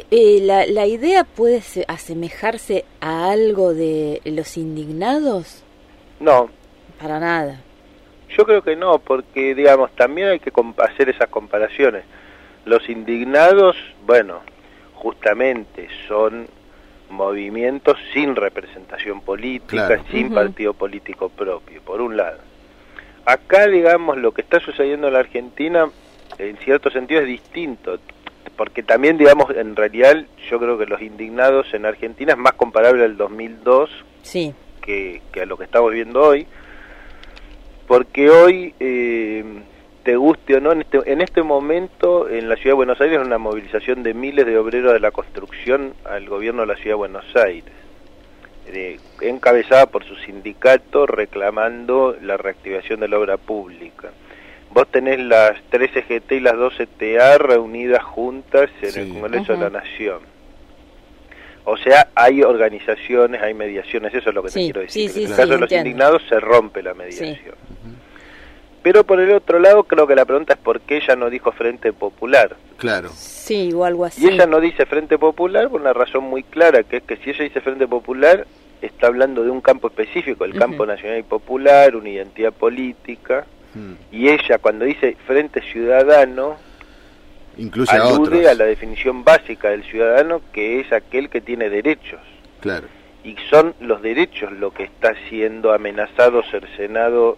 ¿La idea puede asemejarse a algo de Los Indignados? No. Para nada. Yo creo que no, porque, digamos, también hay que hacer esas comparaciones. Los Indignados, bueno, justamente son movimientos sin representación política, claro, sin partido político propio, por un lado. Acá, digamos, lo que está sucediendo en la Argentina, en cierto sentido, es distinto, porque también, digamos, en realidad, yo creo que los Indignados en Argentina es más comparable al 2002 sí, que a lo que estamos viendo hoy, porque hoy, te guste o no, en este momento en la Ciudad de Buenos Aires una movilización de miles de obreros de la construcción al gobierno de la Ciudad de Buenos Aires, encabezada por su sindicato reclamando la reactivación de la obra pública. Vos tenés las 3 CGT y las 2 CTA reunidas juntas en el Congreso de la Nación. O sea, hay organizaciones, hay mediaciones, eso es lo que te quiero decir. En el caso de los Indignados se rompe la mediación. Pero por el otro lado, creo que la pregunta es por qué ella no dijo Frente Popular. Claro. Sí, o algo así. Y ella no dice Frente Popular por una razón muy clara, que es que si ella dice Frente Popular, está hablando de un campo específico, el campo nacional y popular, una identidad política, y ella cuando dice Frente Ciudadano, incluye alude a la definición básica del ciudadano, que es aquel que tiene derechos. Claro. Y son los derechos lo que está siendo amenazado, cercenado,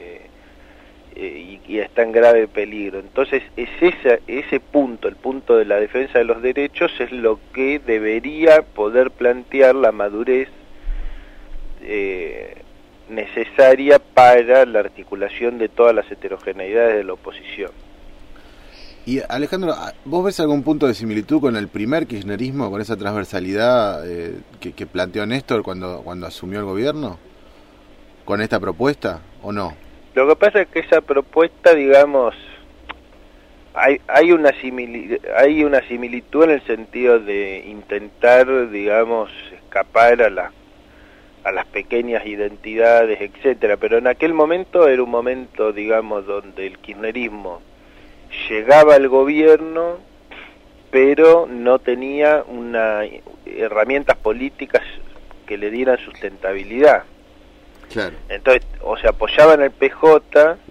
y está en grave peligro. Entonces es ese punto, el punto de la defensa de los derechos, es lo que debería poder plantear la madurez necesaria para la articulación de todas las heterogeneidades de la oposición. Y Alejandro, ¿vos ves algún punto de similitud con el primer kirchnerismo, con esa transversalidad que planteó Néstor cuando asumió el gobierno? ¿Con esta propuesta o no? Lo que pasa es que esa propuesta, digamos, hay una similitud en el sentido de intentar, digamos, escapar a las pequeñas identidades, etcétera, pero en aquel momento era un momento, digamos, donde el kirchnerismo llegaba al gobierno, pero no tenía herramientas políticas que le dieran sustentabilidad. Claro. Entonces, o se apoyaba en el PJ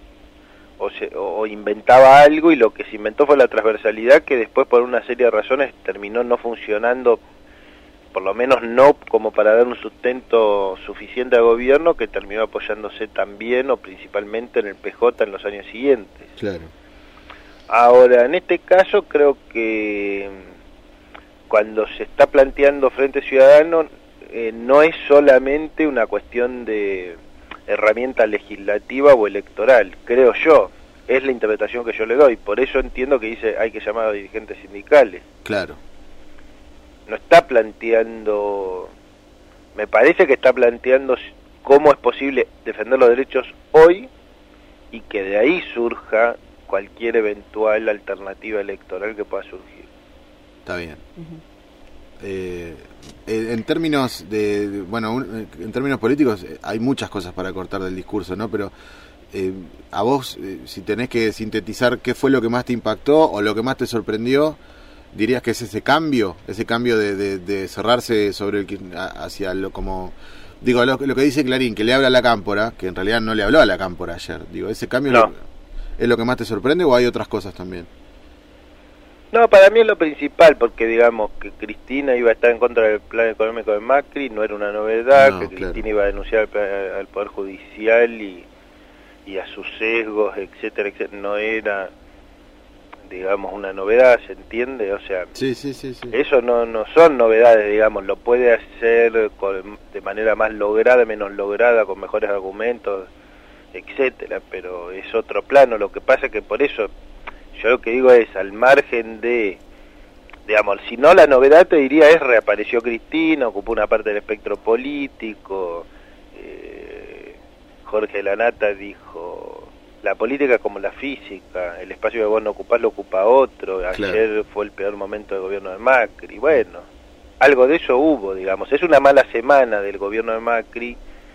o inventaba algo, y lo que se inventó fue la transversalidad, que después por una serie de razones terminó no funcionando, por lo menos no como para dar un sustento suficiente al gobierno, que terminó apoyándose también o principalmente en el PJ en los años siguientes. Claro. Ahora, en este caso creo que cuando se está planteando Frente Ciudadano, no es solamente una cuestión de herramienta legislativa o electoral, creo yo, es la interpretación que yo le doy, por eso entiendo que dice hay que llamar a dirigentes sindicales. Claro. No está planteando, me parece que está planteando cómo es posible defender los derechos hoy y que de ahí surja cualquier eventual alternativa electoral que pueda surgir. Está bien. En términos en términos políticos hay muchas cosas para cortar del discurso, ¿no? Pero a vos, si tenés que sintetizar qué fue lo que más te impactó o lo que más te sorprendió, dirías que es ese cambio de cerrarse sobre hacia lo como digo lo que dice Clarín, que le habla a la cámpora, que en realidad no le habló a la cámpora ayer. Digo, ese cambio no. ¿Es lo que más te sorprende o hay otras cosas también? No, para mí es lo principal, porque digamos que Cristina iba a estar en contra del plan económico de Macri, no era una novedad, que Cristina iba a denunciar al Poder Judicial y a sus sesgos, etcétera, etcétera, no era, digamos, una novedad, ¿se entiende? O sea, sí. Eso no son novedades, digamos, lo puede hacer de manera más lograda, menos lograda, con mejores argumentos, etcétera, pero es otro plano. Lo que pasa es que por eso yo lo que digo es, al margen de, digamos, si no la novedad te diría es reapareció Cristina, ocupó una parte del espectro político, Jorge Lanata dijo, la política es como la física, el espacio que vos no ocupás lo ocupa otro, ayer fue el peor momento del gobierno de Macri, bueno, algo de eso hubo, digamos, es una mala semana del gobierno de Macri,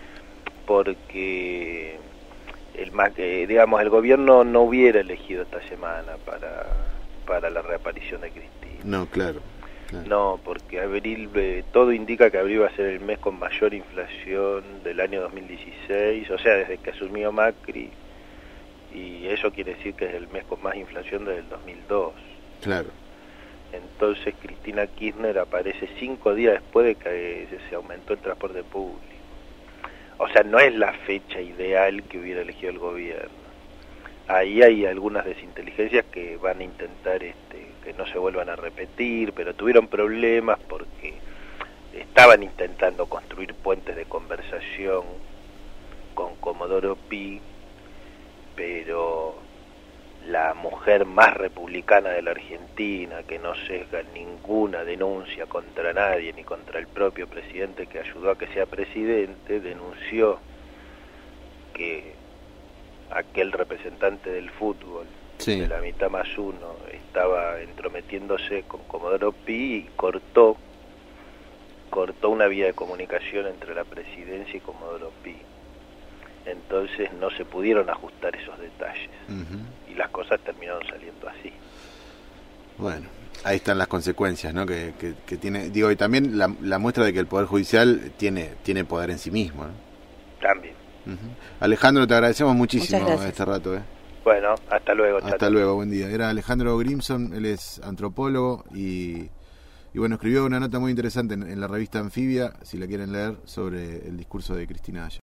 porque digamos, el gobierno no hubiera elegido esta semana para la reaparición de Cristina. No, claro. Claro. No, porque abril, todo indica que abril va a ser el mes con mayor inflación del año 2016, o sea, desde que asumió Macri, y eso quiere decir que es el mes con más inflación desde el 2002. Claro. Entonces Cristina Kirchner aparece 5 días después de que se aumentó el transporte público. O sea, no es la fecha ideal que hubiera elegido el gobierno. Ahí hay algunas desinteligencias que van a intentar que no se vuelvan a repetir, pero tuvieron problemas porque estaban intentando construir puentes de conversación con Comodoro Pi, pero la mujer más republicana de la Argentina, que no sesga ninguna denuncia contra nadie, ni contra el propio presidente que ayudó a que sea presidente, denunció que aquel representante del fútbol, Sí. de la mitad más uno, estaba entrometiéndose con Comodoro Pi y cortó una vía de comunicación entre la presidencia y Comodoro Pi. Entonces no se pudieron ajustar esos detalles. Y las cosas terminaron saliendo así. Bueno, ahí están las consecuencias, ¿no? Que tiene, digo, y también la muestra de que el Poder Judicial tiene poder en sí mismo, ¿no? También. Alejandro, te agradecemos muchísimo Muchas gracias. este rato, Bueno, hasta luego. Hasta Chato. luego, buen día. Era Alejandro Grimson, él es antropólogo y bueno, escribió una nota muy interesante en la revista Anfibia, si la quieren leer, sobre el discurso de Cristina Ayer.